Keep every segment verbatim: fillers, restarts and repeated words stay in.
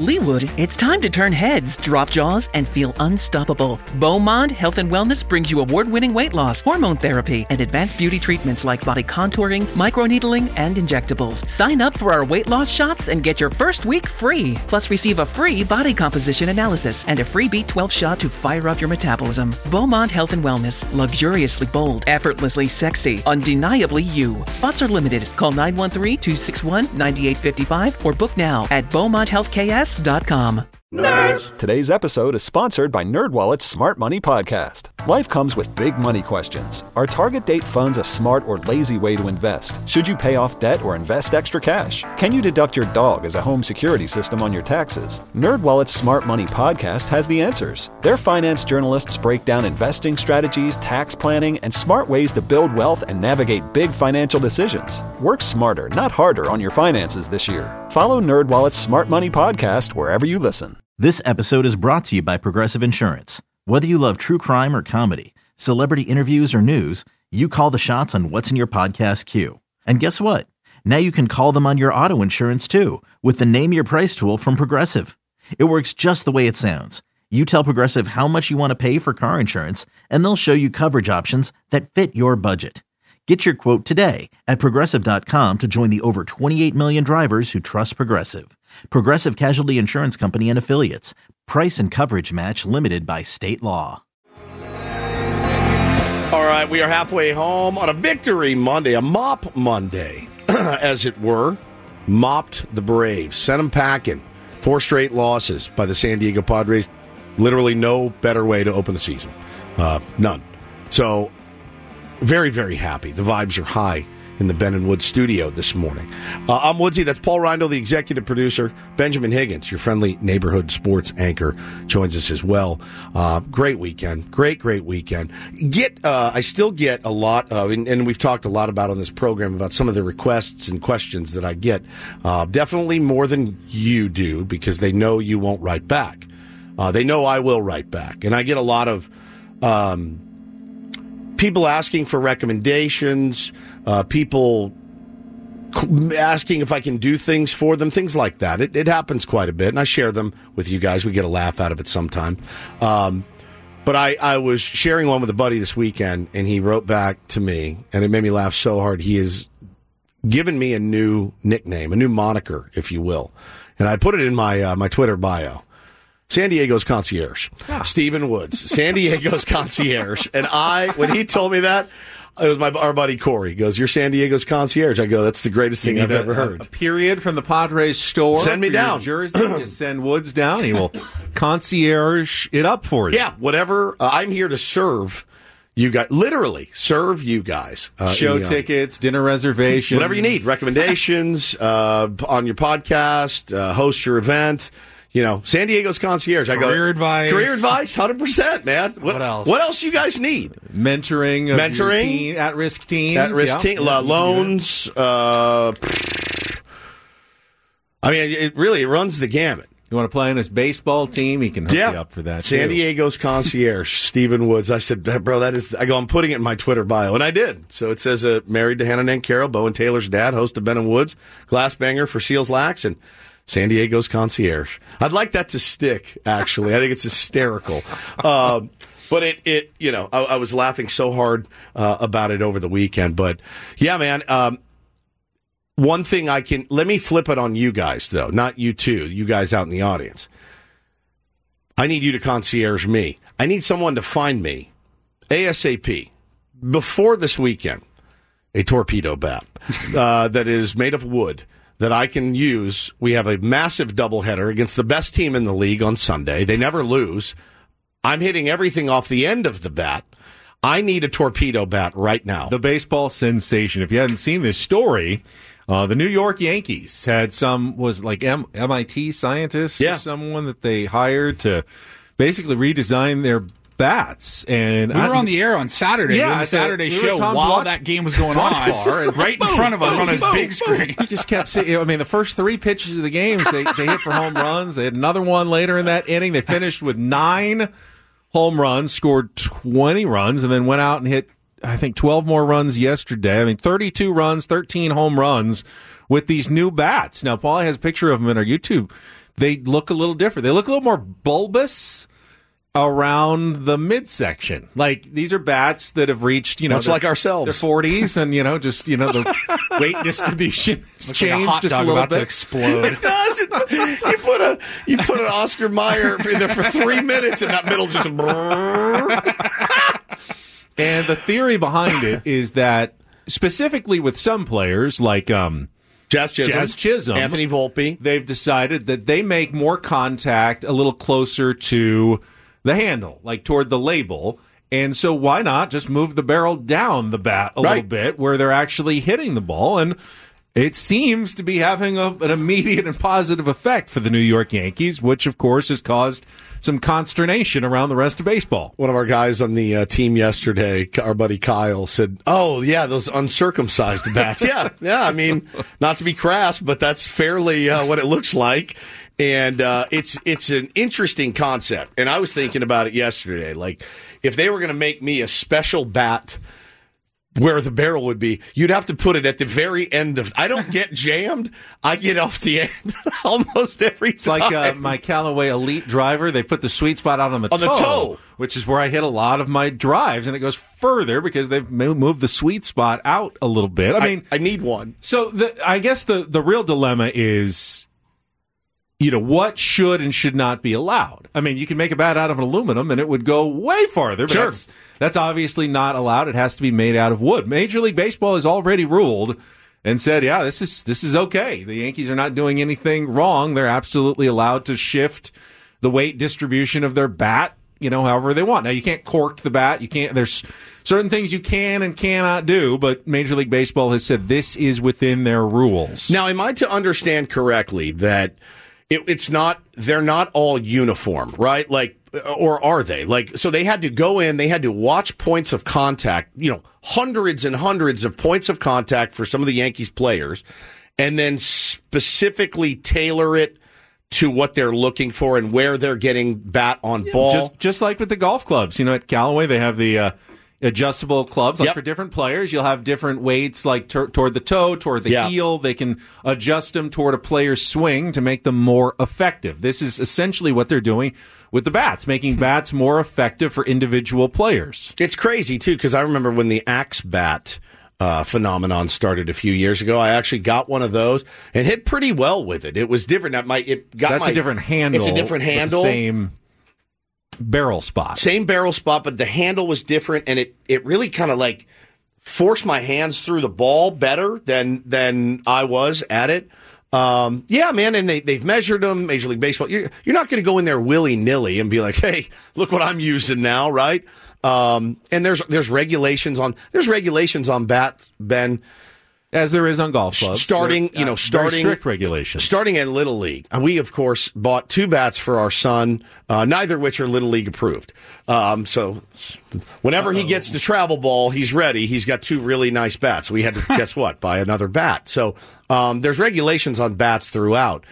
Leewood, it's time to turn heads, drop jaws, and feel unstoppable. Beaumont Health and Wellness brings you award-winning weight loss, hormone therapy, and advanced beauty treatments like body contouring, microneedling, and injectables. Sign up for our weight loss shots and get your first week free. Plus, receive a free body composition analysis and a free B twelve shot to fire up your metabolism. Beaumont Health and Wellness. Luxuriously bold, effortlessly sexy, undeniably you. Spots are limited. Call nine one three, two six one, nine eight five five or book now at beaumont health k s dot com. Nerds! Today's episode is sponsored by NerdWallet's Smart Money Podcast. Life comes with big money questions. Are target date funds a smart or lazy way to invest? Should you pay off debt or invest extra cash? Can you deduct your dog as a home security system on your taxes? NerdWallet's Smart Money Podcast has the answers. Their finance journalists break down investing strategies, tax planning, and smart ways to build wealth and navigate big financial decisions. Work smarter, not harder on your finances this year. Follow NerdWallet's Smart Money Podcast wherever you listen. This episode is brought to you by Progressive Insurance. Whether you love true crime or comedy, celebrity interviews or news, you call the shots on what's in your podcast queue. And guess what? Now you can call them on your auto insurance too with the Name Your Price tool from Progressive. It works just the way it sounds. You tell Progressive how much you want to pay for car insurance, and they'll show you coverage options that fit your budget. Get your quote today at Progressive dot com to join the over twenty-eight million drivers who trust Progressive. Progressive Casualty Insurance Company and Affiliates. Price and coverage match limited by state law. All right, we are halfway home on a victory Monday, a mop Monday, as it were. Mopped the Braves, sent them packing. Four straight losses by the San Diego Padres. Literally no better way to open the season. Uh, none. So, very, very happy. The vibes are high in the Ben and Woods studio this morning. Uh, I'm Woodsy. That's Paul Reindl, the executive producer. Benjamin Higgins, your friendly neighborhood sports anchor, joins us as well. Uh, great weekend. Great, great weekend. Get, uh, I still get a lot of, and, and we've talked a lot about on this program about some of the requests and questions that I get. Uh, definitely more than you do because they know you won't write back. Uh, they know I will write back. And I get a lot of, um, people asking for recommendations, uh, people asking if I can do things for them, things like that. It, it happens quite a bit, and I share them with you guys. We get a laugh out of it sometime. Um, but I, I was sharing one with a buddy this weekend, and he wrote back to me, and it made me laugh so hard. He has given me a new nickname, a new moniker, if you will. And I put it in my uh, my Twitter bio. San Diego's concierge. Ah. Stephen Woods, San Diego's concierge. And I, when he told me that, it was my our buddy Corey. He goes, "You're San Diego's concierge." I go, "That's the greatest thing I've a, ever heard." A period from the Padres store. Send me for down. Your jersey. Just send Woods down. He will concierge it up for you. Yeah, whatever. Uh, I'm here to serve you guys. Literally serve you guys. Uh, Show the, uh, tickets, dinner reservations, whatever you need. Recommendations uh, on your podcast. Uh, host your event. You know, San Diego's concierge. I career go, advice. Career advice, one hundred percent, man. What, what else? What else you guys need? Mentoring of Mentoring. teen, at-risk teens. At-risk yeah. teen, yeah, uh, loans. Uh, I mean, it really it runs the gamut. You want to play on his baseball team? He can hook Yeah. you up for that, San too. Diego's concierge, Stephen Woods. I said, bro, that is, I go, I'm putting it in my Twitter bio. And I did. So it says, uh, married to Hannah and Carroll, Bo and Taylor's dad, host of Ben and Woods, glass banger for Seals Lax, and San Diego's concierge. I'd like that to stick, actually. I think it's hysterical. Um, but it, it, you know, I, I was laughing so hard uh, about it over the weekend. But, yeah, man, um, one thing I can, let me flip it on you guys, though, not you two, you guys out in the audience. I need you to concierge me. I need someone to find me, ASAP, before this weekend, a torpedo bat uh, that is made of wood that I can use. We have a massive doubleheader against the best team in the league on Sunday. They never lose. I'm hitting everything off the end of the bat. I need a torpedo bat right now. The baseball sensation. If you hadn't seen this story, uh, the New York Yankees had some, was like M- MIT scientist yeah. or someone that they hired to basically redesign their bats. And we I, were on the air on Saturday, yeah, doing the Saturday we show while watch, that game was going on, bar, right in front of us on a boom, big screen. You just kept saying, I mean, the first three pitches of the games, they, they hit for home runs. They had another one later in that inning. They finished with nine home runs, scored twenty runs, and then went out and hit, I think, twelve more runs yesterday. I mean, thirty-two runs, thirteen home runs with these new bats. Now, Paul has a picture of them in our YouTube they look a little different. They look a little more bulbous around the midsection. Like, these are bats that have reached, you know, much their, like ourselves, their forties, and you know, just you know, the weight distribution has Looks changed like a hot just dog a little about bit. to explode. It does. It, you put a you put an Oscar Mayer in there for three minutes, and that middle just. And the theory behind it is that specifically with some players like um, Jazz Chisholm, Jazz Chisholm, Anthony Volpe, they've decided that they make more contact a little closer to the handle, like toward the label. And so why not just move the barrel down the bat a Right. little bit where they're actually hitting the ball? And it seems to be having a, an immediate and positive effect for the New York Yankees, which, of course, has caused some consternation around the rest of baseball. one of our guys on the uh, team yesterday, our buddy Kyle, said, "Oh yeah, those uncircumcised bats." yeah, yeah. I mean, not to be crass, but that's fairly uh, what it looks like. And uh, it's it's an interesting concept. And I was thinking about it yesterday. Like, if they were going to make me a special bat where the barrel would be, you'd have to put it at the very end of. I don't get jammed. I get off the end almost every It's time. like uh, my Callaway Elite driver. They put the sweet spot out on the On the toe, toe. which is where I hit a lot of my drives, and it goes further because they've mo- moved the sweet spot out a little bit. I I mean, I need one. so the, I guess the, the real dilemma is, you know, what should and should not be allowed. I mean, you can make a bat out of aluminum and it would go way farther, but Sure. that's, that's obviously not allowed. It has to be made out of wood. Major League Baseball has already ruled and said, yeah, this is this is okay. The Yankees are not doing anything wrong. They're absolutely allowed to shift the weight distribution of their bat, you know, however they want. Now, you can't cork the bat. You can't. There's certain things you can and cannot do, but Major League Baseball has said this is within their rules. Now, am I to understand correctly that it, it's not, they're not all uniform, right? Like, or are they? Like, so they had to go in, they had to watch points of contact, you know, hundreds and hundreds of points of contact for some of the Yankees players, and then specifically tailor it to what they're looking for and where they're getting bat on ball. Just just like with the golf clubs, you know, at Callaway they have the uh, adjustable clubs. Like Yep. for different players, you'll have different weights, like t- toward the toe, toward the Yeah. heel. They can adjust them toward a player's swing to make them more effective. This is essentially what they're doing with the bats, making bats more effective for individual players. It's crazy, too, because I remember when the Axe bat uh, phenomenon started a few years ago. I actually got one of those and hit pretty well with it. It was different. That might it got That's my, a different handle. It's a different but the handle. same barrel spot. Same barrel spot, but the handle was different, and it, it really kind of like forced my hands through the ball better than than I was at it. Um, yeah, man, and they, they've measured them, Major League Baseball. You're, you're not going to go in there willy-nilly and be like, hey, look what I'm using now, right? Um, and there's there's regulations on there's regulations on bats, Ben. As there is on golf clubs. Starting, There- you know, uh, very starting strict regulations. Starting at Little League, And we of course bought two bats for our son, uh, neither of which are Little League approved. Um, so whenever Uh-oh. he gets the travel ball, he's ready. He's got two really nice bats. We had to guess what, buy another bat. So um, there's regulations on bats throughout.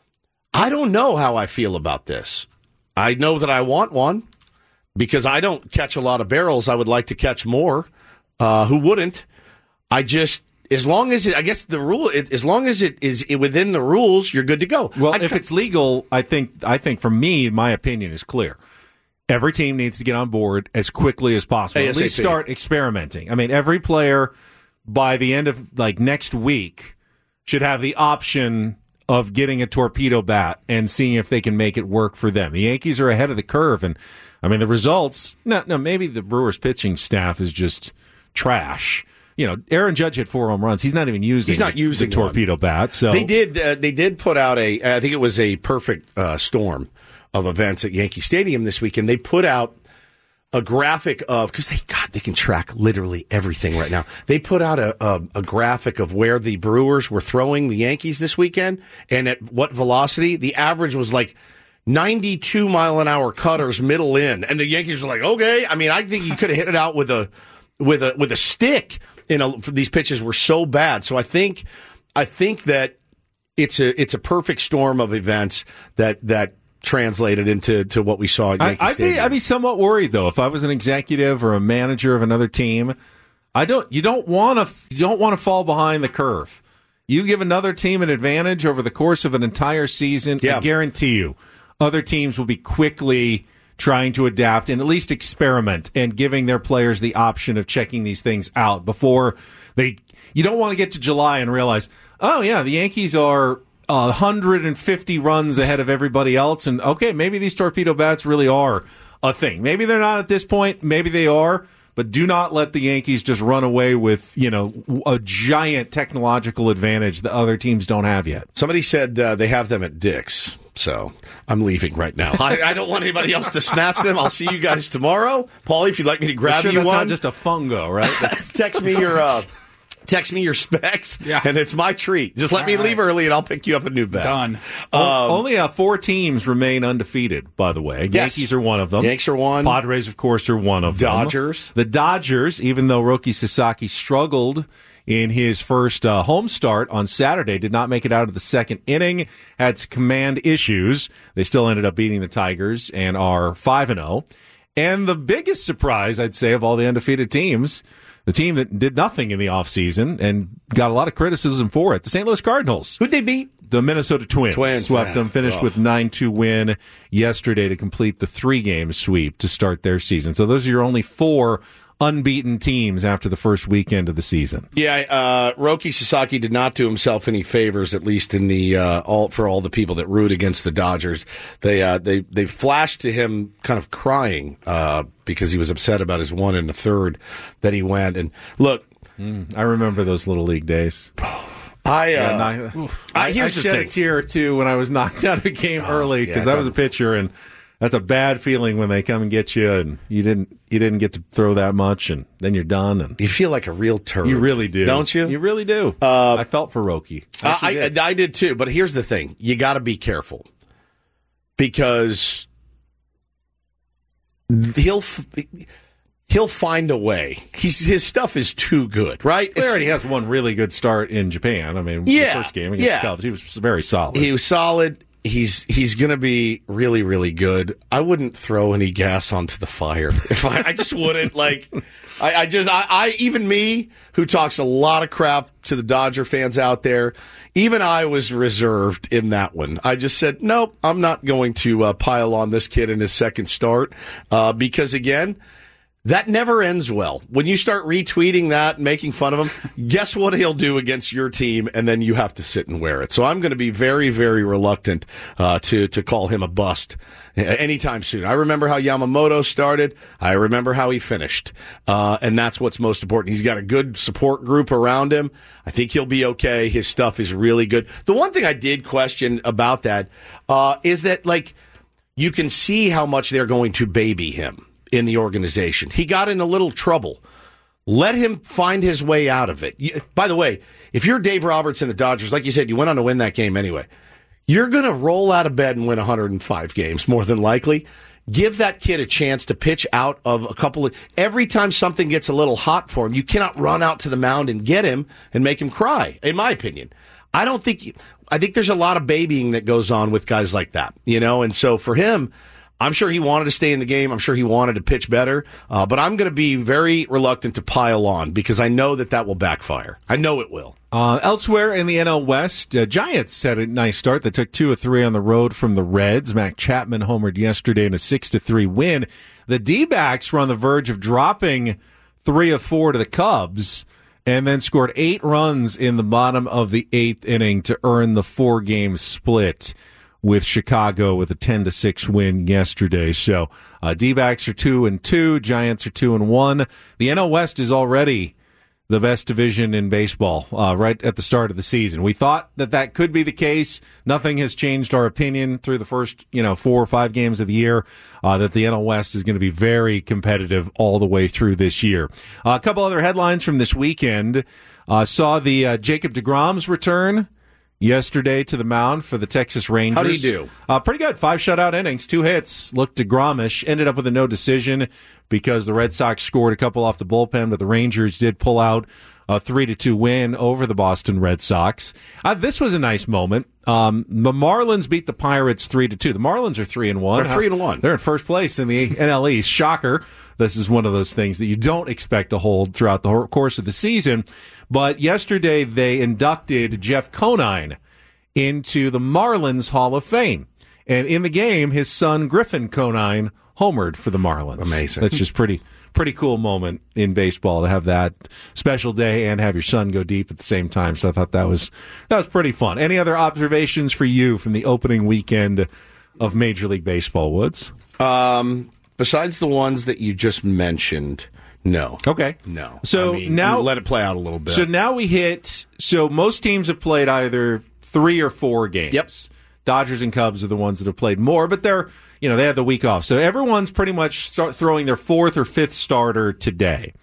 I don't know how I feel about this. I know that I want one because I don't catch a lot of barrels. I would like to catch more. Uh, who wouldn't? I just. As long as it, I guess the rule, it, as long as it is within the rules, you're good to go. Well, I'd if co- it's legal, I think, I think for me, my opinion is clear. Every team needs to get on board as quickly as possible. At least ASAP. start experimenting. I mean, every player by the end of like next week should have the option of getting a torpedo bat and seeing if they can make it work for them. The Yankees are ahead of the curve, and I mean the results. No, no, maybe the Brewers pitching staff is just trash. You know, Aaron Judge hit four home runs. He's not even using. He's not using the torpedo one. bat. So they did. Uh, they did put out a. I think it was a perfect uh, storm of events at Yankee Stadium this weekend. They put out a graphic of because they God they can track literally everything right now. They put out a, a a graphic of where the Brewers were throwing the Yankees this weekend and at what velocity. The average was like ninety-two mile an hour cutters middle in, and the Yankees were like, okay. I mean, I think you could have hit it out with a with a with a stick. You know, these pitches were so bad. So I think, I think that it's a it's a perfect storm of events that that translated into to what we saw at I, Yankee I'd Stadium. be I'd be somewhat worried though if I was an executive or a manager of another team. I don't. You don't want to. You don't want to fall behind the curve. You give another team an advantage over the course of an entire season, Yeah. I guarantee you other teams will be quickly trying to adapt and at least experiment and giving their players the option of checking these things out before they. You don't want to get to July and realize, oh, yeah, the Yankees are uh, one hundred fifty runs ahead of everybody else. And, okay, maybe these torpedo bats really are a thing. Maybe they're not at this point. Maybe they are. But do not let the Yankees just run away with, you know, a giant technological advantage that other teams don't have yet. Somebody said uh, they have them at Dick's, so I'm leaving right now. I, I don't want anybody else to snatch them. I'll see you guys tomorrow. Paulie, if you'd like me to grab sure you that's one. not just a fungo, right? That's- text me your uh, text me your specs, Yeah. and it's my treat. Just let All me right. leave early, and I'll pick you up a new bet. Done. O- Only uh, four teams remain undefeated, by the way. Yes. Yankees are one of them. Yanks are one. Padres, of course, are one of Dodgers. them. The Dodgers, even though Roki Sasaki struggled in his first uh, home start on Saturday, did not make it out of the second inning, had some command issues. They still ended up beating the Tigers and are five and oh. And the biggest surprise, I'd say, of all the undefeated teams, the team that did nothing in the offseason and got a lot of criticism for it, the Saint Louis Cardinals. Who'd they beat? The Minnesota Twins, Twins, swept yeah. them, finished Ugh. with nine two win yesterday to complete the three-game sweep to start their season. So those are your only four unbeaten teams after the first weekend of the season. Yeah, uh, Roki Sasaki did not do himself any favors, at least in the uh, all for all the people that root against the Dodgers. They uh, they they flashed to him kind of crying uh, because he was upset about his one and a third that he went. And look, Mm, I remember those Little League days. I uh, Yeah, knock- I- I, here's I the shed thing. a tear or two when I was knocked out of a game early because yeah, I was a that- pitcher, and that's a bad feeling when they come and get you, and you didn't you didn't get to throw that much, and then you're done, and you feel like a real turd. you really do, don't you? You really do. Uh, I felt for Roki. Uh, Actually I, did. I did too, but here's the thing: you got to be careful because he'll f- he'll find a way. He's, his stuff is too good, right? He It's- already has one really good start in Japan. I mean, Yeah, the first game against yeah. the Cubs, he was very solid. He was solid. He's he's going to be really really good. I wouldn't throw any gas onto the fire. If I, I just wouldn't like. I, I just I, I even me who talks a lot of crap to the Dodger fans out there. Even I was reserved in that one. I just said nope. I'm not going to uh, pile on this kid in his second start uh, because again. That never ends well. When you start retweeting that and making fun of him, guess what he'll do against your team, and then you have to sit and wear it. So I'm going to be very, very reluctant uh, to to call him a bust anytime soon. I remember how Yamamoto started. I remember how he finished, uh, and that's what's most important. He's got a good support group around him. I think he'll be okay. His stuff is really good. The one thing I did question about that uh, is that, like, you can see how much they're going to baby him in the organization. He got in a little trouble. Let him find his way out of it. You, by the way, if you're Dave Roberts and the Dodgers, like you said, you went on to win that game anyway. You're going to roll out of bed and win one hundred five games, more than likely. Give that kid a chance to pitch out of a couple of... Every time something gets a little hot for him, you cannot run out to the mound and get him and make him cry, in my opinion. I don't think... I think there's a lot of babying that goes on with guys like that, you know? And so for him... I'm sure he wanted to stay in the game. I'm sure he wanted to pitch better. Uh, but I'm going to be very reluctant to pile on because I know that that will backfire. I know it will. Uh, elsewhere in the N L West, uh, Giants had a nice start. They took two or three on the road from the Reds. Mac Chapman homered yesterday in a six to three win. The D-backs were on the verge of dropping three of four to the Cubs and then scored eight runs in the bottom of the eighth inning to earn the four-game split with Chicago with a ten to six win yesterday. So uh, D-backs are two and two, Giants are two and one. The N L West is already the best division in baseball uh, right at the start of the season. We thought that that could be the case. Nothing has changed our opinion through the first, you know, four or five games of the year uh, that the N L West is going to be very competitive all the way through this year. Uh, a couple other headlines from this weekend. Uh, saw the uh, Jacob deGrom's return yesterday to the mound for the Texas Rangers. How did he do? Uh, pretty good. Five shutout innings, two hits. Looked DeGrom-ish. Ended up with a no decision. because the Red Sox scored a couple off the bullpen, but the Rangers did pull out a three to two win over the Boston Red Sox. Uh, this was a nice moment. Um, the Marlins beat the Pirates three to two. The Marlins are three and one. They're three and one. They're in first place in the N L East. Shocker. This is one of those things that you don't expect to hold throughout the whole course of the season. But yesterday they inducted Jeff Conine into the Marlins Hall of Fame. And in the game, his son Griffin Conine homered for the Marlins. Amazing. That's just pretty pretty cool moment in baseball to have that special day and have your son go deep at the same time. So I thought that was that was pretty fun. Any other observations for you from the opening weekend of Major League Baseball, Woods? Um, besides the ones that you just mentioned, no. Okay. No. So I mean, now let it play out a little bit. So now we hit. So most teams have played either three or four games. Yep. Dodgers and Cubs are the ones that have played more, but they're you know they have the week off. So everyone's pretty much start throwing their fourth or fifth starter today,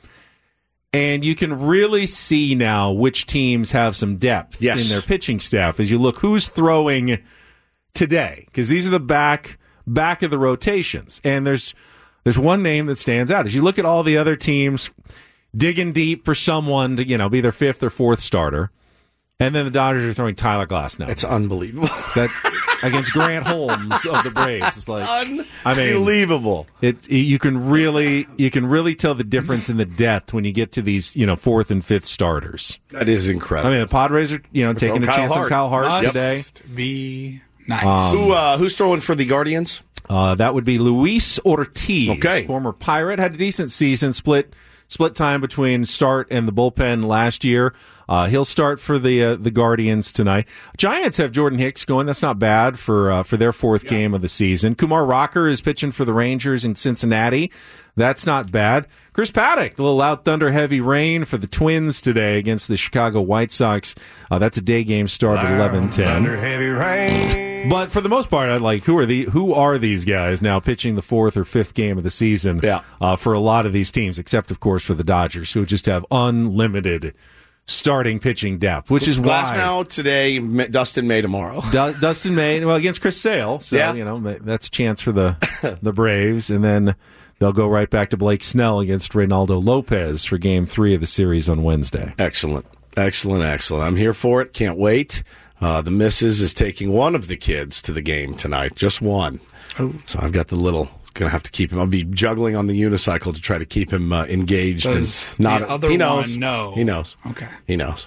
and you can really see now which teams have some depth yes. in their pitching staff as you look who's throwing today, because these are the back back of the rotations, and there's. There's one name that stands out. As you look at all the other teams digging deep for someone to, you know, be their fifth or fourth starter, and then the Dodgers are throwing Tyler Glass now. It's unbelievable. That against Grant Holmes of the Braves. It's like unbelievable. I mean, it, you can really you can really tell the difference in the depth when you get to these, you know, fourth and fifth starters. That is incredible. I mean, the Padres are, you know, taking a Kyle chance Hart. on Kyle Hart Must today. Be nice. Um, Who uh, who's throwing for the Guardians? Uh, that would be Luis Ortiz, okay. former Pirate, had a decent season, split split time between start and the bullpen last year. Uh, he'll start for the uh, the Guardians tonight. Giants have Jordan Hicks going. That's not bad for uh, for their fourth yeah. game of the season. Kumar Rocker is pitching for the Rangers in Cincinnati. That's not bad. Chris Paddock, a little out thunder heavy rain for the Twins today against the Chicago White Sox. Uh, that's a day game start at eleven ten. Thunder heavy rain. But for the most part, I'd like who are the who are these guys now pitching the fourth or fifth game of the season? Yeah. Uh, for a lot of these teams, except of course for the Dodgers, who just have unlimited starting pitching depth, which is Glass why now today, Dustin May tomorrow. Du- Dustin May, well, against Chris Sale, so yeah. you know that's a chance for the the Braves, and then they'll go right back to Blake Snell against Reynaldo Lopez for Game Three of the series on Wednesday. Excellent, excellent, excellent. I'm here for it. Can't wait. Uh, the missus is taking one of the kids to the game tonight, just one. Oh. So I've got the little. Gonna have to keep him. I'll be juggling on the unicycle to try to keep him uh, engaged. Does and not the other he knows. one know? He knows. Okay. He knows.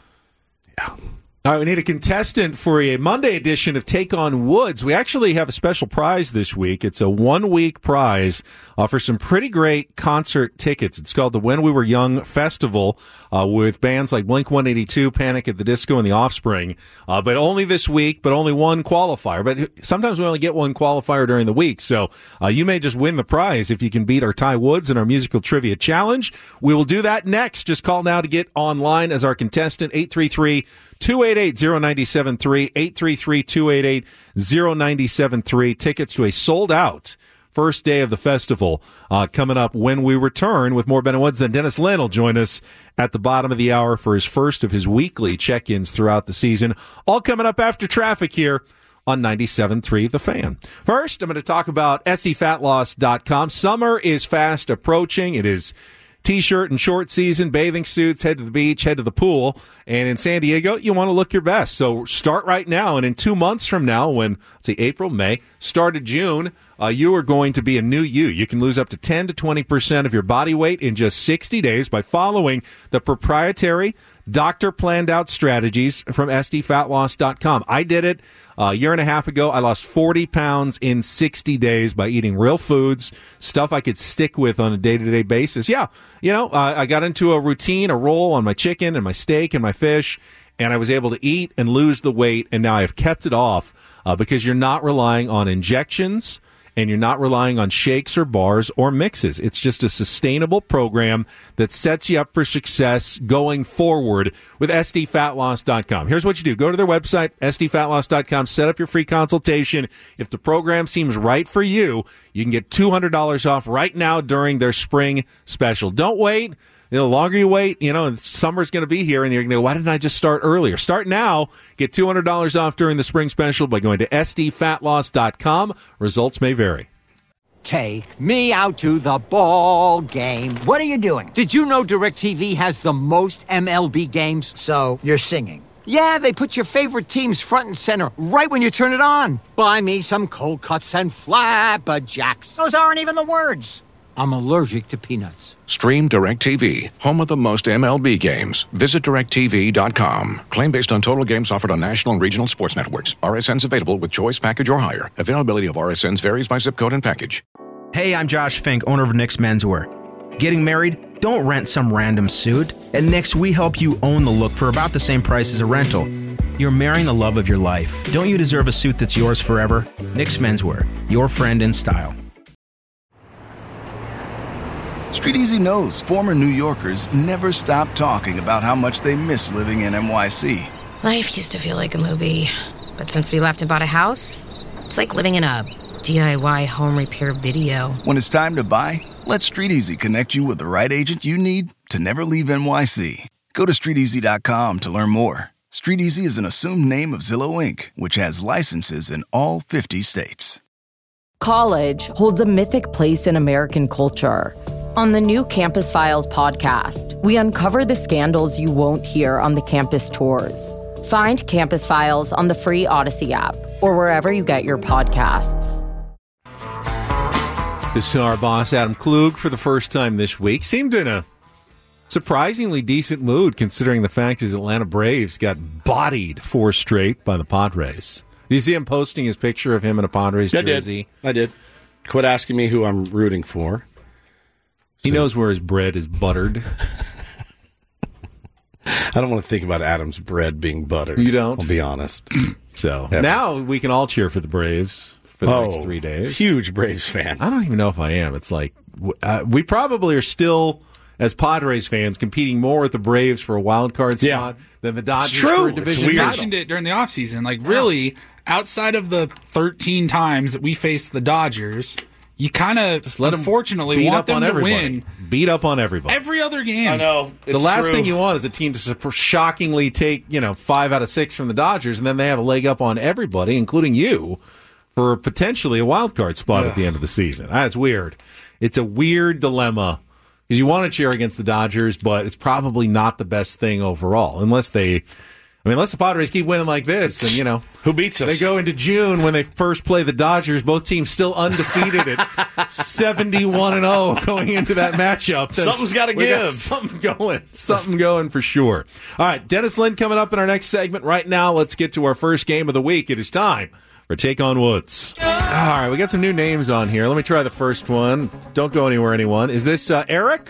Yeah. All right, we need a contestant for a Monday edition of Take on Woods. We actually have a special prize this week. It's a one-week prize uh, for some pretty great concert tickets. It's called the When We Were Young Festival uh, with bands like Blink one eighty-two, Panic at the Disco, and The Offspring. Uh, but only this week, but only one qualifier. But sometimes we only get one qualifier during the week, so uh, you may just win the prize if you can beat our Ty Woods in our musical trivia challenge. We will do that next. Just call now to get online as our contestant, eight three three, two eight eight, zero nine seven three, eight three three, two eight eight, zero nine seven three. Tickets to a sold-out first day of the festival uh, coming up when we return with more Ben and Woods. Then Dennis Lynn will join us at the bottom of the hour for his first of his weekly check-ins throughout the season. All coming up after traffic here on ninety-seven point three The Fan. First, I'm going to talk about S D fat loss dot com. Summer is fast approaching. It is T-shirt and short season, bathing suits, head to the beach, head to the pool. And in San Diego, you want to look your best. So start right now. And in two months from now, when, let's see, April, May, start of June, uh, you are going to be a new you. You can lose up to ten to twenty percent of your body weight in just sixty days by following the proprietary doctor planned out strategies from S D fat loss dot com. I did it uh, a year and a half ago. I lost forty pounds in sixty days by eating real foods, stuff I could stick with on a day-to-day basis. Yeah, you know, uh, I got into a routine, a roll on my chicken and my steak and my fish, and I was able to eat and lose the weight, and now I've kept it off uh, because you're not relying on injections, and you're not relying on shakes or bars or mixes. It's just a sustainable program that sets you up for success going forward with S D fat loss dot com. Here's what you do. Go to their website, S D fat loss dot com, set up your free consultation. If the program seems right for you, you can get two hundred dollars off right now during their spring special. Don't wait. The longer you wait, you know, summer's going to be here, and you're going to go, why didn't I just start earlier? Start now. Get two hundred dollars off during the spring special by going to S D fat loss dot com. Results may vary. Take me out to the ball game. What are you doing? Did you know DirecTV has the most M L B games? So, you're singing. Yeah, they put your favorite teams front and center right when you turn it on. Buy me some cold cuts and flapjacks. Those aren't even the words. I'm allergic to peanuts. Stream DirecTV, home of the most M L B games. Visit direct T V dot com. Claim based on total games offered on national and regional sports networks. R S Ns available with choice package or higher. Availability of R S Ns varies by zip code and package. Hey, I'm Josh Fink, owner of Nick's Menswear. Getting married? Don't rent some random suit. At Nick's, we help you own the look for about the same price as a rental. You're marrying the love of your life. Don't you deserve a suit that's yours forever? Nick's Menswear, your friend in style. Street Easy knows former New Yorkers never stop talking about how much they miss living in N Y C. Life used to feel like a movie, but since we left and bought a house, it's like living in a D I Y home repair video. When it's time to buy, let Street Easy connect you with the right agent you need to never leave N Y C. Go to street easy dot com to learn more. Street Easy is an assumed name of Zillow Incorporated, which has licenses in all fifty states. College holds a mythic place in American culture. On the new Campus Files podcast, we uncover the scandals you won't hear on the campus tours. Find Campus Files on the free Odyssey app or wherever you get your podcasts. This is our boss, Adam Klug, for the first time this week. Seemed in a surprisingly decent mood, considering the fact his Atlanta Braves got bodied four straight by the Padres. Did you see him posting his picture of him in a Padres I jersey? Did. I did. Quit asking me who I'm rooting for. He so. knows where his bread is buttered. I don't want to think about Adam's bread being buttered. You don't? I'll be honest. So Ever. Now we can all cheer for the Braves for the oh, next three days. Huge Braves fan. I don't even know if I am. It's like uh, we probably are still, as Padres fans, competing more with the Braves for a wild card spot yeah. than the Dodgers it's true. for a division we title. mentioned it during the offseason. Like, really, outside of the thirteen times that we faced the Dodgers, you kind of, unfortunately, beat want up them on to everybody. win. Beat up on everybody. Every other game. I know. The last true. thing you want is a team to shockingly take, you know, five out of six from the Dodgers, and then they have a leg up on everybody, including you, for potentially a wild card spot yeah. at the end of the season. That's weird. It's a weird dilemma because you want to cheer against the Dodgers, but it's probably not the best thing overall, unless they. I mean, unless the Padres keep winning like this, and, you know. Who beats us? They go into June when they first play the Dodgers, both teams still undefeated at seventy-one and oh going into that matchup. Something's got to give. Got something going. Something going for sure. All right, Dennis Lind coming up in our next segment. Right now, let's get to our first game of the week. It is time for Take on Woods. All right, we got some new names on here. Let me try the first one. Don't go anywhere, anyone. Is this uh, Eric?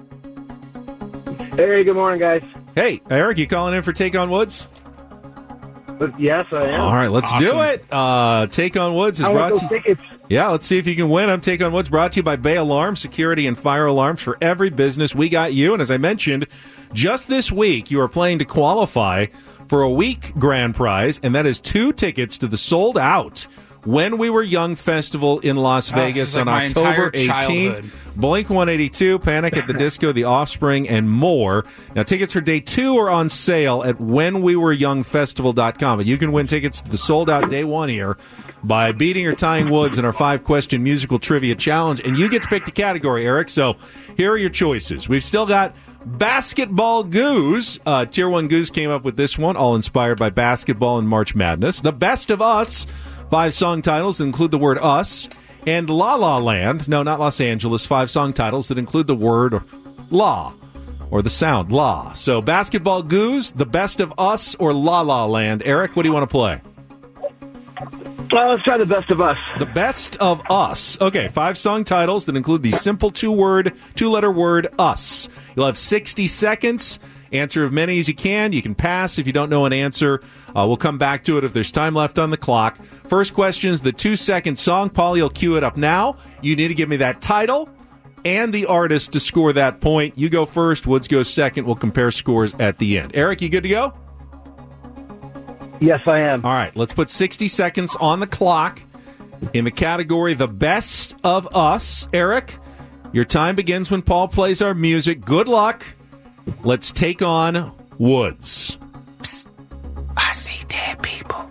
Hey, good morning, guys. Hey, Eric, you calling in for Take on Woods? Yes, I am. All right, let's awesome. do it. Uh, Take on Woods is I brought want to those tickets. Yeah, let's see if you can win. I'm Take on Woods, brought to you by Bay Alarm, security and fire alarms for every business. We got you. And as I mentioned, just this week, you are playing to qualify for a week grand prize, and that is two tickets to the sold out When We Were Young Festival in Las Vegas oh, like on October eighteenth. Childhood. Blink one eighty-two, Panic at the Disco, The Offspring, and more. Now, tickets for day two are on sale at when we were young festival dot com. And you can win tickets to the sold-out day one here by beating or tying Woods in our five-question musical trivia challenge. And you get to pick the category, Eric. So here are your choices. We've still got Basketball Goose. Uh, Tier one Goose came up with this one, all inspired by basketball and March Madness. The Best of Us, five song titles that include the word us. And La La Land, no, not Los Angeles, five song titles that include the word la, or the sound la. So Basketball Goose, The Best of Us, or La La Land. Eric, what do you want to play? Well, let's try The Best of Us. The Best of Us. Okay, five song titles that include the simple two-word, two-letter word us. You'll have sixty seconds. Answer as many as you can. You can pass if you don't know an answer. Uh, we'll come back to it if there's time left on the clock. First question is the two-second song. Paul, you'll cue it up now. You need to give me that title and the artist to score that point. You go first. Woods goes second. We'll compare scores at the end. Eric, you good to go? Yes, I am. All right, let's put sixty seconds on the clock in the category The Best of Us. Eric, your time begins when Paul plays our music. Good luck. Let's take on Woods. Psst. I see dead people.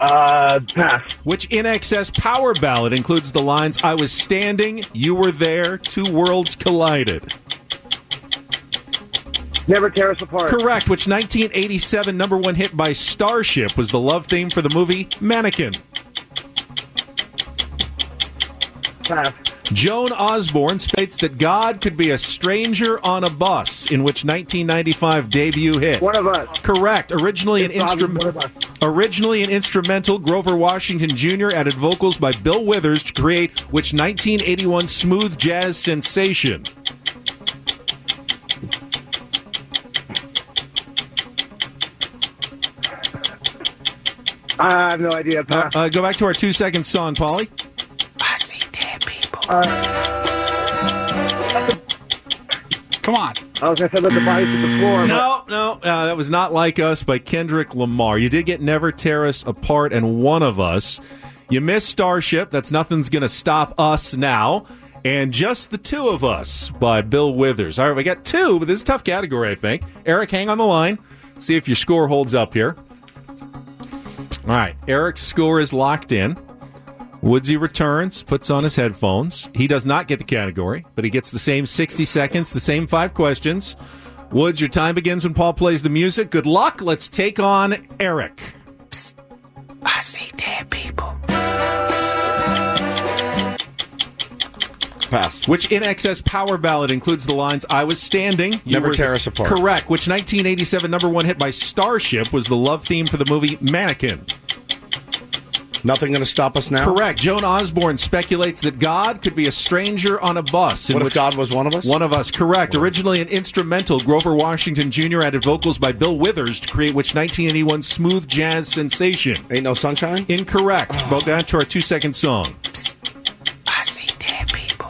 Uh, pass. Which In Excess power ballad includes the lines, I was standing, you were there, two worlds collided? Never Tear Us Apart. Correct. Which nineteen eighty-seven number one hit by Starship was the love theme for the movie Mannequin? Pass. Joan Osborne states that God could be a stranger on a bus, in which nineteen ninety-five debut hit. One of Us. Correct. Originally an It's Bobby, instrument. One of Us. Originally an instrumental, Grover Washington Junior added vocals by Bill Withers to create which nineteen eighty-one smooth jazz sensation? I have no idea. Uh, uh, go back to our two-second song, Paulie. I see dead people. Uh, Come on. I was going to say let the bodies hit the floor. No, no, uh, that was Not Like Us by Kendrick Lamar. You did get Never Tear Us Apart and One of Us. You missed Starship. That's Nothing's Gonna Stop Us Now. And Just the Two of Us by Bill Withers. All right, we got two, but this is a tough category, I think. Eric, hang on the line. See if your score holds up here. All right, Eric's score is locked in. Woodsy returns, puts on his headphones. He does not get the category, but he gets the same sixty seconds, the same five questions. Woods, your time begins when Paul plays the music. Good luck. Let's take on Eric. Psst. I see dead people. Pass. Which In Excess power ballad includes the lines, I was standing. You Never were Tear Us Apart. Correct. Which nineteen eighty-seven number one hit by Starship was the love theme for the movie Mannequin? Nothing Gonna Stop Us Now? Correct. Joan Osborne speculates that God could be a stranger on a bus. What if which God was one of us? One of us, correct. Originally an instrumental, Grover Washington Junior added vocals by Bill Withers to create which nineteen eighty-one smooth jazz sensation? Ain't No Sunshine? Incorrect. Oh. Go down to our two-second song. Psst. I see dead people.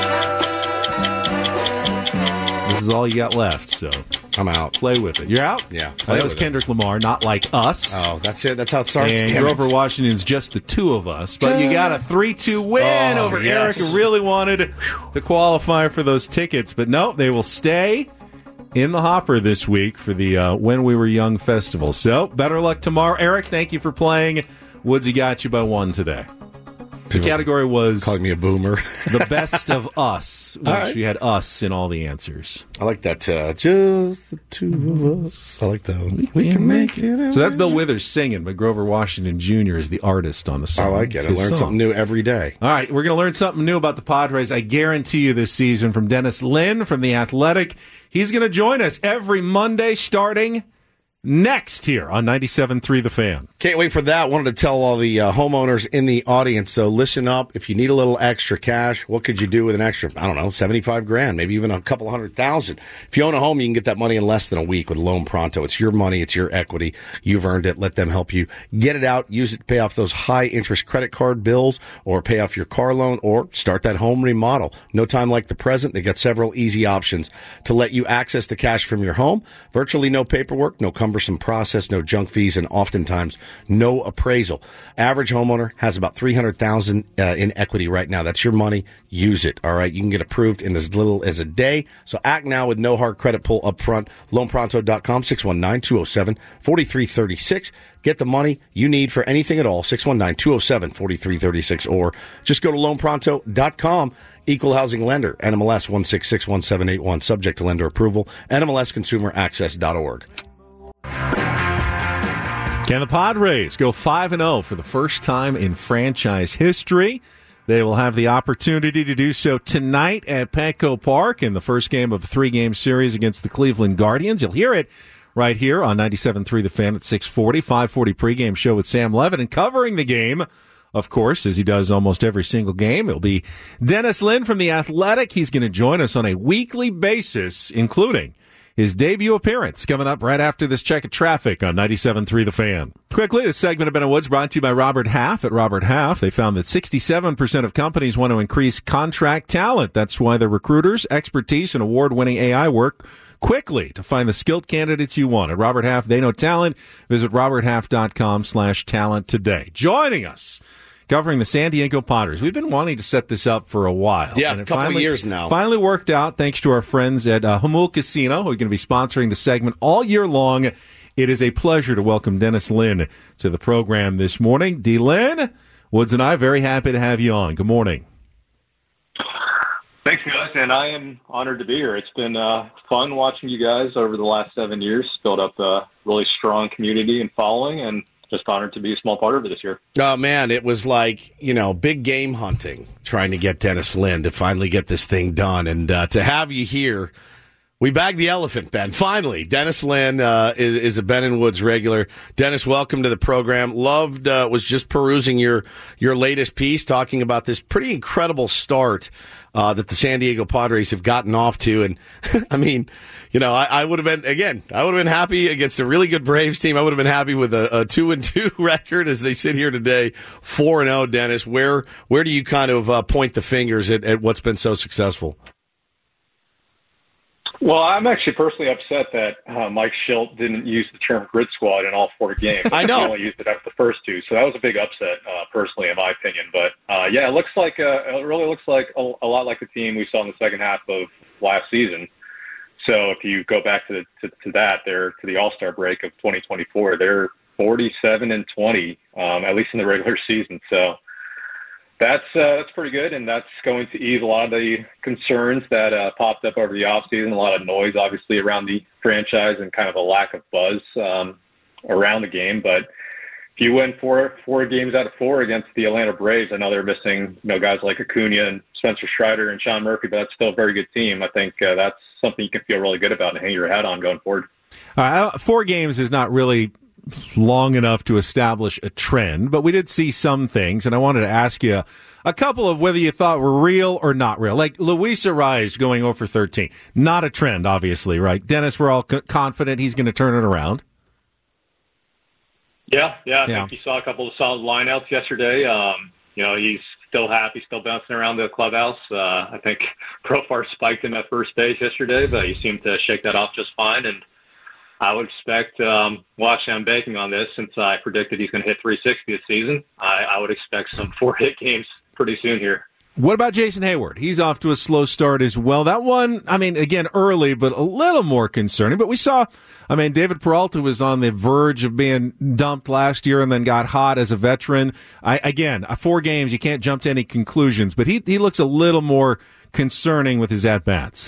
This is all you got left, so I'm out. Play with it. You're out? Yeah. So that was Kendrick it. Lamar, Not Like Us. Oh, that's it. That's how it starts. And Damn Grover it. Washington's Just the Two of Us. But you got a three two win oh, over yes. Eric, who really wanted to qualify for those tickets. But no, they will stay in the hopper this week for the uh, When We Were Young festival. So, better luck tomorrow. Eric, thank you for playing. Woodsy got you by one today. The category was calling me a boomer. The Best of Us, which right. we had us in all the answers. I like that. Uh, just the two of us. I like that one. We, we can make it. So that's Bill Withers singing, but Grover Washington Junior is the artist on the song. I like it. It's I his learn song. something new every day. All right, we're going to learn something new about the Padres, I guarantee you, this season from Dennis Lin from The Athletic. He's going to join us every Monday starting next here on ninety-seven point three The Fan. Can't wait for that. Wanted to tell all the uh, homeowners in the audience, so listen up. If you need a little extra cash, what could you do with an extra, I don't know, seventy-five grand, maybe even a couple hundred thousand? If you own a home, you can get that money in less than a week with Loan Pronto. It's your money. It's your equity. You've earned it. Let them help you get it out. Use it to pay off those high-interest credit card bills or pay off your car loan or start that home remodel. No time like the present. They got several easy options to let you access the cash from your home. Virtually no paperwork, no cumbersome process, no junk fees, and oftentimes no appraisal. Average homeowner has about three hundred thousand dollars uh, in equity right now. That's your money. Use it. All right. You can get approved in as little as a day. So act now with no hard credit pull up front. loan pronto dot com, six one nine, two oh seven, four three three six. Get the money you need for anything at all. six one nine, two oh seven, four three three six. Or just go to loan pronto dot com. Equal housing lender. N M L S one six six one seven eight one. Subject to lender approval. N M L S consumer access dot org. Can the Padres go five and oh for the first time in franchise history? They will have the opportunity to do so tonight at Petco Park in the first game of a three-game series against the Cleveland Guardians. You'll hear it right here on ninety-seven point three The Fan at six forty, five forty pregame show with Sam Levitt. And covering the game, of course, as he does almost every single game, it'll be Dennis Lin from The Athletic. He's going to join us on a weekly basis, including his debut appearance coming up right after this check of traffic on ninety-seven point three The Fan. Quickly, this segment of Ben and Woods brought to you by Robert Half. At Robert Half, they found that sixty-seven percent of companies want to increase contract talent. That's why their recruiters, expertise, and award-winning A I work quickly to find the skilled candidates you want. At Robert Half, they know talent. Visit robert half dot com slash talent today. Joining us, covering the San Diego Padres. We've been wanting to set this up for a while. Yeah, and a it couple finally, of years now. Finally worked out thanks to our friends at uh, Hamul Casino, who are going to be sponsoring the segment all year long It is a pleasure to welcome Dennis Lin to the program this morning. D. Lin, Woods and I, very happy to have you on. Good morning. Thanks, guys, and I am honored to be here. It's been uh, fun watching you guys over the last seven years build up a really strong community and following, and just honored to be a small part of it this year. Oh, man, it was like, you know, big game hunting, trying to get Dennis Lin to finally get this thing done. And uh, to have you here, we bagged the elephant, Ben. Finally, Dennis Lin uh, is, is a Ben and Woods regular. Dennis, welcome to the program. Loved, uh, was just perusing your, your latest piece, talking about this pretty incredible start uh, that the San Diego Padres have gotten off to. And, I mean, you know, I, I would have been, again, I would have been happy against a really good Braves team. I would have been happy with a, a two and two record as they sit here today, four and oh, Dennis. Where, where do you kind of uh, point the fingers at, at what's been so successful? Well, I'm actually personally upset that uh, Mike Schilt didn't use the term grid squad in all four games. I know. He only used it after the first two, so that was a big upset, uh, personally, in my opinion. But, uh, yeah, it looks like, uh, it really looks like a, a lot like the team we saw in the second half of last season. So if you go back to, the, to, to that, they're to the All-Star break of twenty twenty-four, they're forty-seven and twenty, um, at least in the regular season. So That's uh, that's pretty good, and that's going to ease a lot of the concerns that uh, popped up over the offseason. A lot of noise, obviously, around the franchise and kind of a lack of buzz um, around the game. But if you win four four games out of four against the Atlanta Braves, I know they're missing you know guys like Acuna and Spencer Strider and Sean Murphy, but that's still a very good team. I think uh, that's something you can feel really good about and hang your hat on going forward. Uh, four games is not really long enough to establish a trend, but we did see some things, and I wanted to ask you a couple of whether you thought were real or not real. Like Luis Arraez going oh for thirteen. Not a trend, obviously, right? Dennis, we're all c- confident he's going to turn it around. Yeah, yeah, I yeah. think you saw a couple of solid lineouts yesterday. Um, you know, he's still happy, still bouncing around the clubhouse. Uh, I think Profar spiked him at first base yesterday, but he seemed to shake that off just fine, and I would expect, um, well, actually I'm banking on this since I predicted he's going to hit three sixty this season. I, I would expect some four-hit games pretty soon here. What about Jason Hayward? He's off to a slow start as well. That one, I mean, again, early, but a little more concerning. But we saw, I mean, David Peralta was on the verge of being dumped last year and then got hot as a veteran. I, again, four games, you can't jump to any conclusions, but he, he looks a little more concerning with his at-bats.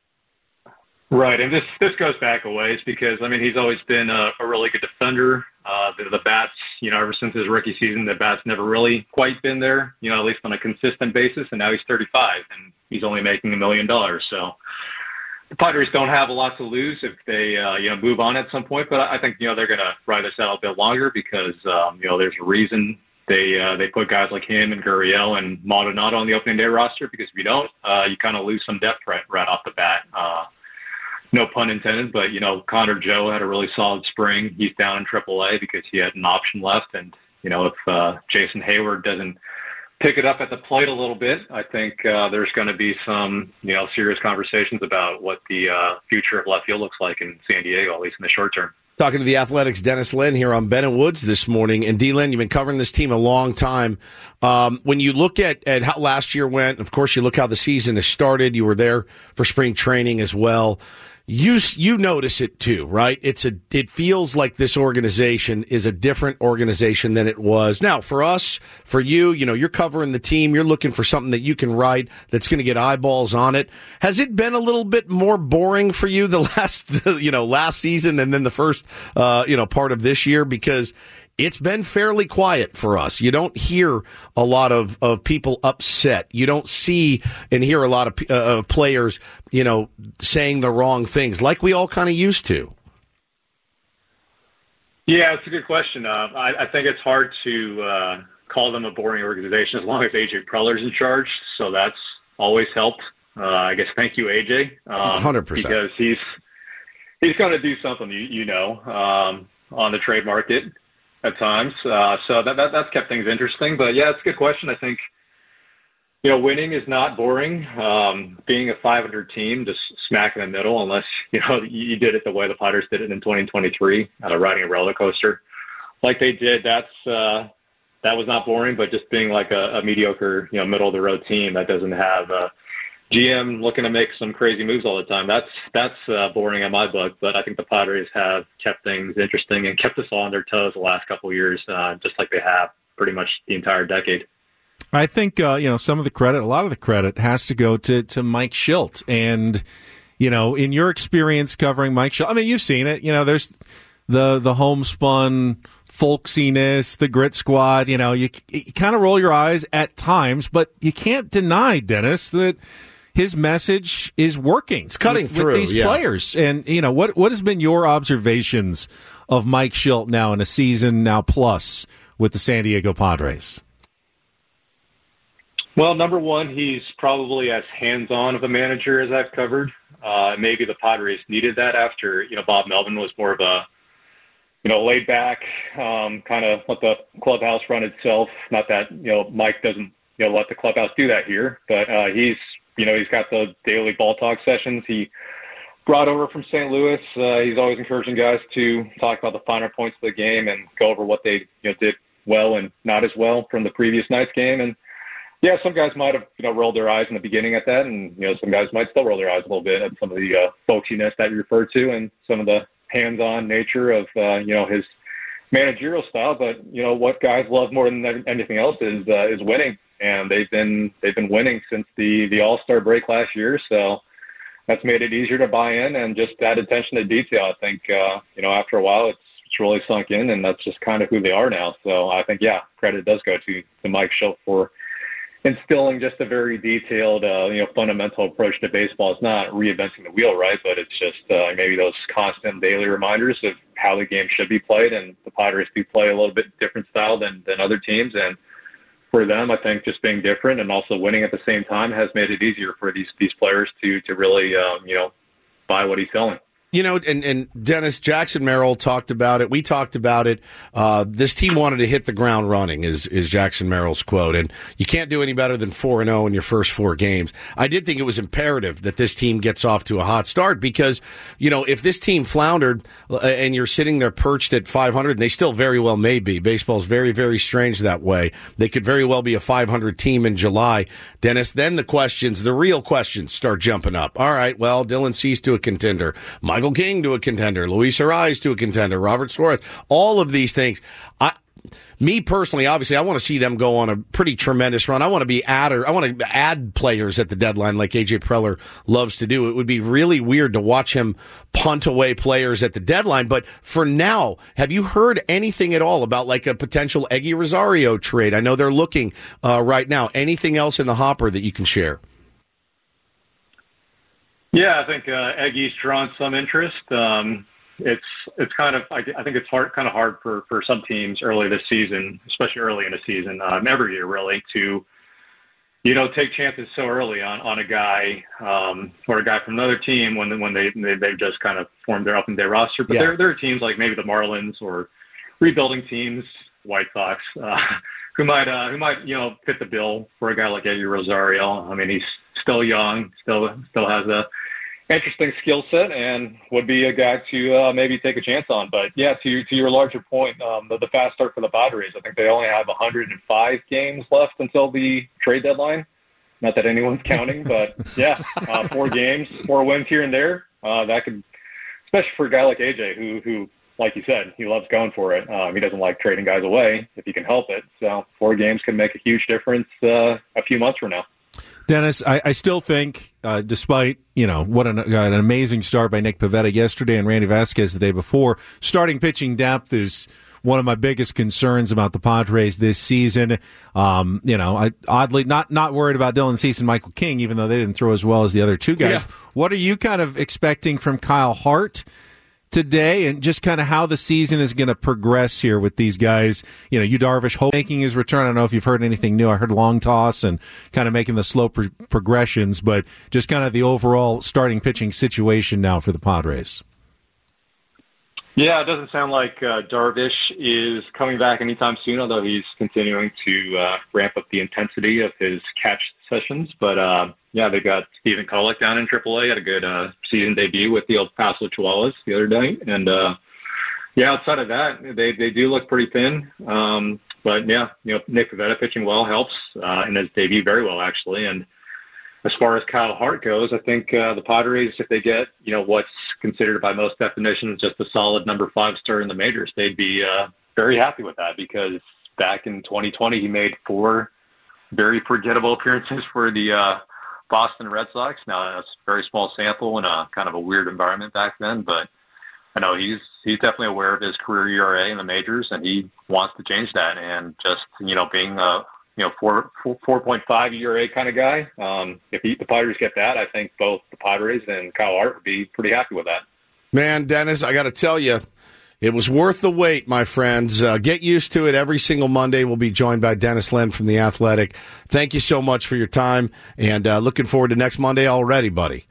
Right, and this this goes back a ways because, I mean, he's always been a, a really good defender. Uh, the, the bats, you know, ever since his rookie season, the bats never really quite been there, you know, at least on a consistent basis, and now he's thirty-five, and he's only making a million dollars. So the Padres don't have a lot to lose if they, uh, you know, move on at some point, but I think, you know, they're going to ride this out a bit longer because, um, you know, there's a reason they uh, they put guys like him and Gurriel and Maldonado on the opening day roster because if you don't, uh, you kind of lose some depth right, right off the bat. Uh, No pun intended, but, you know, Connor Joe had a really solid spring. He's down in triple A because he had an option left. And, you know, if uh, Jason Hayward doesn't pick it up at the plate a little bit, I think uh, there's going to be some, you know, serious conversations about what the uh, future of left field looks like in San Diego, at least in the short term. Talking to the Athletics' Dennis Lin here on Ben and Woods this morning. And D. Lin, you've been covering this team a long time. Um, when you look at, at how last year went, of course, you look how the season has started. You were there for spring training as well. You you notice it too, right? It's a it feels like this organization is a different organization than it was. Now, for us, for you, you know, you're covering the team. You're looking for something that you can write that's going to get eyeballs on it. Has it been a little bit more boring for you the last, you know, last season and then the first, uh, you know, part of this year? Because it's been fairly quiet for us. You don't hear a lot of, of people upset. You don't see and hear a lot of uh, players, you know, saying the wrong things like we all kind of used to. Yeah, it's a good question. Uh, I, I think it's hard to uh, call them a boring organization as long as A J Preller's in charge. So that's always helped. Uh, I guess thank you, A J. Um, one hundred percent. Because he's he's going to do something, you, you know, um, on the trade market at times. Uh, so that, that that's kept things interesting. But, yeah, it's a good question. I think, you know, winning is not boring. Um, being a five hundred team, just smack in the middle, unless, you know, you did it the way the Padres did it in twenty twenty-three, uh, riding a roller coaster like they did. That's uh, that was not boring, but just being like a, a mediocre, you know, middle of the road team that doesn't have uh, G M looking to make some crazy moves all the time. That's that's uh, boring in my book, but I think the Padres have kept things interesting and kept us all on their toes the last couple of years, uh, just like they have pretty much the entire decade. I think, uh, you know, some of the credit, a lot of the credit has to go to, to Mike Shildt. And, you know, in your experience covering Mike Shildt, I mean, you've seen it. You know, there's the the homespun folksiness, the grit squad. You know, you, you kind of roll your eyes at times, but you can't deny, Dennis, that his message is working. It's cutting with, through with these yeah. players. And, you know, what what has been your observations of Mike Shildt now in a season now plus with the San Diego Padres? Well, number one, he's probably as hands-on of a manager as I've covered. Uh, maybe the Padres needed that after, you know, Bob Melvin was more of a, you know, laid back, um, kind of let the clubhouse run itself. Not that, you know, Mike doesn't, you know, let the clubhouse do that here, but uh, he's, you know, he's got the daily ball talk sessions. He brought over from Saint Louis. Uh, he's always encouraging guys to talk about the finer points of the game and go over what they, you know, did well and not as well from the previous night's game. And yeah, some guys might have, you know, rolled their eyes in the beginning at that, and, you know, some guys might still roll their eyes a little bit at some of the uh, folksiness that you referred to and some of the hands-on nature of, uh, you know, his managerial style. But, you know, what guys love more than anything else is uh, is winning, and they've been they've been winning since the, the All-Star break last year. So that's made it easier to buy in, and just that attention to detail. I think, uh, you know, after a while, it's it's really sunk in, and that's just kind of who they are now. So I think, yeah, credit does go to, to Mike Shildt for instilling just a very detailed, uh, you know, fundamental approach to baseball. It's not reinventing the wheel, right? But it's just uh, maybe those constant daily reminders of how the game should be played. And the Padres do play a little bit different style than, than other teams. And for them, I think just being different and also winning at the same time has made it easier for these these players to to really, um, you know, buy what he's selling. You know, and, and Dennis, Jackson Merrill talked about it. We talked about it. Uh, this team wanted to hit the ground running, is, is Jackson Merrill's quote. And you can't do any better than four and oh in your first four games. I did think it was imperative that this team gets off to a hot start because, you know, if this team floundered uh, and you're sitting there perched at five hundred, and they still very well may be. Baseball's very, very strange that way. They could very well be a five hundred team in July. Dennis, then the questions, the real questions start jumping up. All right, well, Dylan Cease to a contender. Mike Michael King to a contender, Luis Arraez to a contender, Robert Suarez, all of these things. I, me personally, obviously, I want to see them go on a pretty tremendous run. I want to be adder, I want to add players at the deadline like A J Preller loves to do. It would be really weird to watch him punt away players at the deadline. But for now, have you heard anything at all about like a potential Eggy Rosario trade? I know they're looking uh, right now. Anything else in the hopper that you can share? Yeah, I think uh, Eggy's drawn some interest. Um, it's it's kind of I, I think it's hard, kind of hard for, for some teams early this season, especially early in the season, um, every year really, to you know take chances so early on, on a guy um, or a guy from another team when when they, they they've just kind of formed their up and day roster. But yeah. there there are teams like maybe the Marlins or rebuilding teams, White Sox, uh, who might uh, who might you know fit the bill for a guy like Eggy Rosario. I mean, he's still young, still still has a interesting skill set and would be a guy to uh, maybe take a chance on. But yeah, to to your larger point, um, the, the fast start for the Padres, I think they only have one hundred five games left until the trade deadline. Not that anyone's counting, but yeah, uh, four games, four wins here and there. Uh, that could, especially for a guy like A J, who who like you said, he loves going for it. Um, he doesn't like trading guys away if he can help it. So four games can make a huge difference uh, a few months from now. Dennis, I, I still think, uh, despite, you know, what an, uh, an amazing start by Nick Pivetta yesterday and Randy Vasquez the day before, starting pitching depth is one of my biggest concerns about the Padres this season. Um, you know, I oddly not, not worried about Dylan Cease and Michael King, even though they didn't throw as well as the other two guys. Yeah. What are you kind of expecting from Kyle Hart today, and just kind of how the season is going to progress here with these guys? You know, Yu Darvish hope making his return. I don't know if you've heard anything new. I heard long toss and kind of making the slow pro- progressions, but just kind of the overall starting pitching situation now for the Padres. Yeah, it doesn't sound like uh, Darvish is coming back anytime soon, although he's continuing to uh, ramp up the intensity of his catch sessions. But uh, yeah, they got Stephen Kolek down in triple A, had a good uh, season debut with the El Paso Chihuahuas the other day. And uh, yeah, outside of that, they, they do look pretty thin. Um, but yeah, you know, Nick Pivetta pitching well helps uh, in his debut very well, actually. And as far as Kyle Hart goes, I think uh, the Padres, if they get, you know, what's considered by most definitions just a solid number five star in the majors, they'd be uh, very happy with that, because back in twenty twenty, he made four very forgettable appearances for the uh, Boston Red Sox. Now, that's a very small sample in a kind of a weird environment back then, but I know he's he's definitely aware of his career E R A in the majors, and he wants to change that. And just, you know, being a you know four four point five E R A kind of guy, um, if he, the Padres get that, I think both the Padres and Kyle Hart would be pretty happy with that. Man, Dennis, I got to tell you, it was worth the wait, my friends. Uh, get used to it. Every single Monday, we'll be joined by Dennis Lin from The Athletic. Thank you so much for your time, and uh, looking forward to next Monday already, buddy.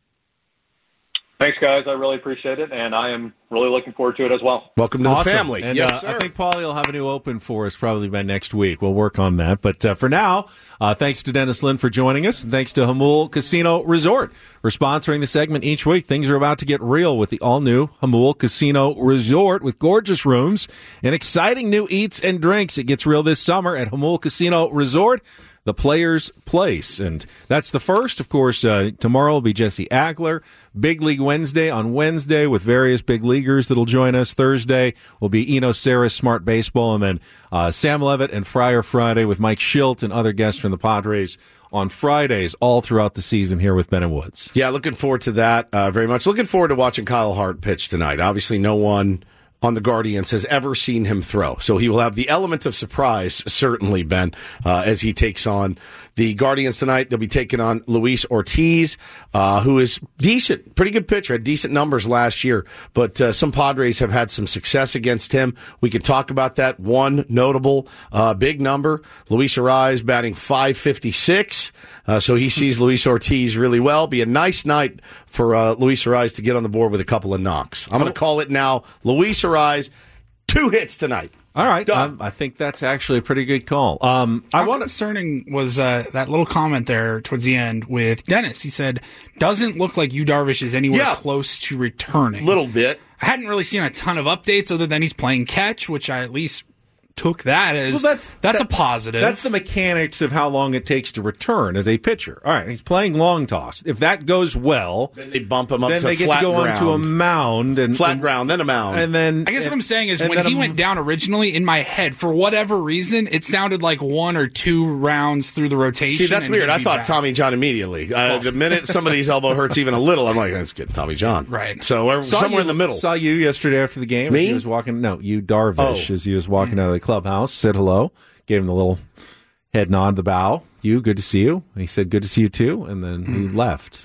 Thanks, guys. I really appreciate it, and I am really looking forward to it as well. Welcome to Awesome. the family. And yes, uh, sir. I think Paulie will have a new open for us probably by next week. We'll work on that. But uh, for now, uh, thanks to Dennis Lin for joining us, and thanks to Jamul Casino Resort for sponsoring the segment each week. Things are about to get real with the all-new Jamul Casino Resort with gorgeous rooms and exciting new eats and drinks. It gets real this summer at Jamul Casino Resort, the Players' Place. And that's the first. Of course, uh, tomorrow will be Jesse Agler. Big League Wednesday on Wednesday with various big leaguers that'll join us. Thursday will be Eno Sarris, Smart Baseball, and then uh, Sam Levitt and Friar Friday with Mike Schilt and other guests from the Padres on Fridays all throughout the season here with Ben and Woods. Yeah, looking forward to that uh, very much. Looking forward to watching Kyle Hart pitch tonight. Obviously, no one on the Guardians has ever seen him throw. So he will have the element of surprise, certainly, Ben, uh, as he takes on the Guardians tonight. They'll be taking on Luis Ortiz, uh, who is decent, pretty good pitcher, had decent numbers last year, but uh, some Padres have had some success against him. We can talk about that. One notable uh, big number, Luis Ortiz batting five fifty-six, uh, so he sees Luis Ortiz really well. Be a nice night for uh, Luis Ortiz to get on the board with a couple of knocks. I'm going to call it now. Luis Ortiz, two hits tonight. All right, um, I think that's actually a pretty good call. Um, I How want concerning was uh, that little comment there towards the end with Dennis. He said, "Doesn't look like Yu Darvish is anywhere Yeah. close to returning." Little bit. I hadn't really seen a ton of updates other than he's playing catch, which I at least took that as Well, that's that's that- a positive. That's the mechanics of how long it takes to return as a pitcher. All right, he's playing long toss. If that goes well, then they bump him up then to they get flat to go ground. onto a mound and Flat and, ground, then a mound. and then I guess what I'm saying is and when then he a- went down originally, in my head, for whatever reason, it sounded like one or two rounds through the rotation. See, that's and weird. he'd I be thought back. Tommy John immediately. Uh, the minute somebody's elbow hurts even a little, I'm like, let's get Tommy John. Right. So we're Saw somewhere you- in the middle. Saw you yesterday after the game. Me? As he was walking. No, you Darvish. Oh. As he was walking out of the clubhouse, said hello, gave him the little head nod, the bow. You, good to see you. He said, good to see you too, and then he left.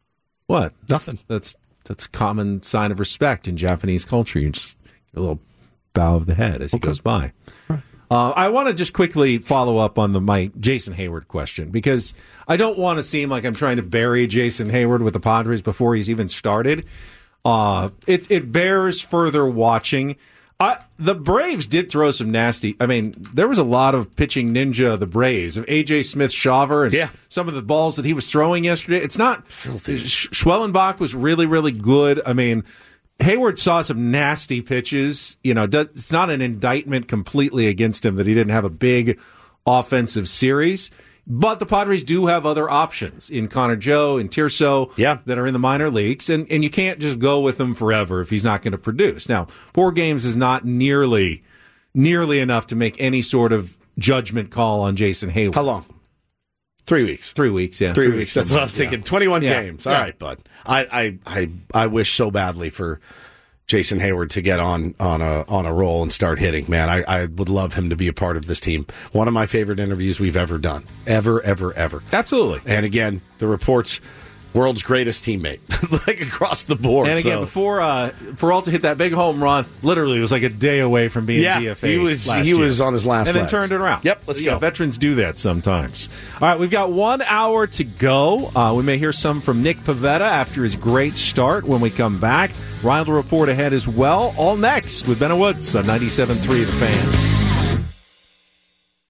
What? Nothing. That's that's common sign of respect in Japanese culture. You just a little bow of the head as he goes by. Uh, I want to just quickly follow up on the my Jason Hayward question, because I don't want to seem like I'm trying to bury Jason Hayward with the Padres before he's even started. Uh, it it bears further watching. I, the Braves did throw some nasty. I mean, there was a lot of pitching ninja of the Braves, of A J Smith-Shawver, and Yeah. some of the balls that he was throwing yesterday. It's not filthy. Schwellenbach was really, really good. I mean, Hayward saw some nasty pitches. You know, does, it's not an indictment completely against him that he didn't have a big offensive series. But the Padres do have other options in Connor Joe and Tirso Yeah. that are in the minor leagues, and, and you can't just go with him forever if he's not going to produce. Now, four games is not nearly nearly enough to make any sort of judgment call on Jason Hayward. How long? Three weeks. Three weeks, yeah. Three, weeks. That's what I was yeah. thinking. twenty-one Yeah. games. All Yeah. right, bud. I, I, I, I wish so badly for Jason Hayward to get on on a on a roll and start hitting. Man, I, I would love him to be a part of this team. One of my favorite interviews we've ever done. Ever, ever, ever. Absolutely. And again, the reports, world's greatest teammate, like across the board. And again, so. before uh, Peralta hit that big home run, literally it was like a day away from being Yeah, D F A. he was- last he year. was on his last and then legs. turned it around. Yep, let's You go. know, veterans do that sometimes. All right, we've got one hour to go. Uh, we may hear some from Nick Pivetta after his great start when we come back. Ryan will report ahead as well. All next with Ben and Woods on ninety-seven point three The Fan.